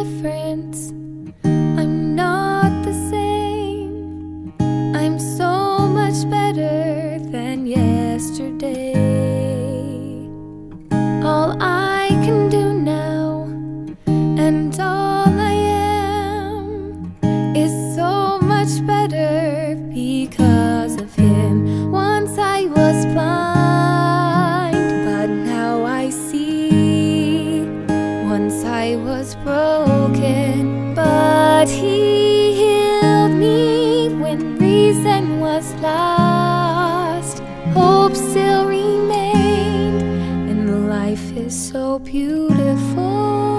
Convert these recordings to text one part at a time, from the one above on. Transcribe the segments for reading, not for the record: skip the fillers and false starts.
difference. I'm not the same. I'm so much better than yesterday. All I can do now, and all I am, is so much better because of him. Once I was blind, but now I see. Once I was broken, but he healed me. When reason was lost, hope still remained, and life is so beautiful.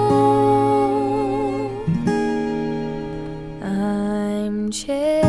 I'm changed.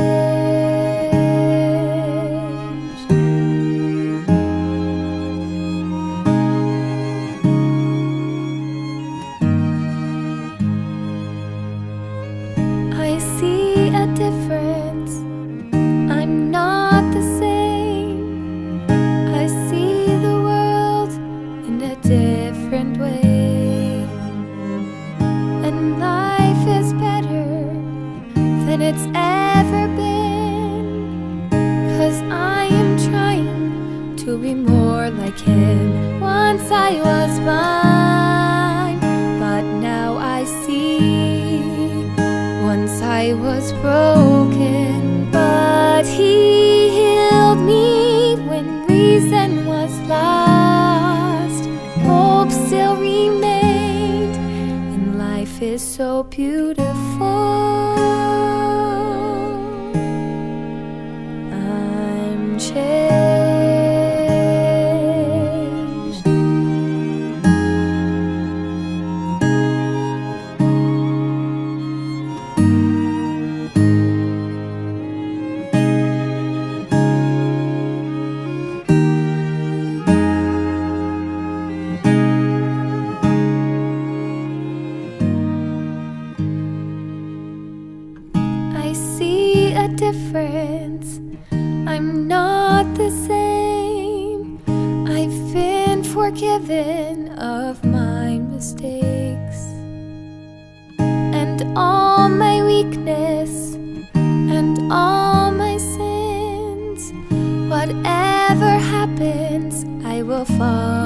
I see a difference. I'm not the same. I see the world in a different way, and life is better than it's ever been, 'cause I am trying to be more like him. Once I was blind, but now I see. Once I was broken, but he healed me. When reason was lost, hope still remained, and life is so beautiful. I'm changed. I see a difference. I'm not the same. I've been forgiven of my mistakes, and all my weakness, and all my sins. Whatever happens, I will fall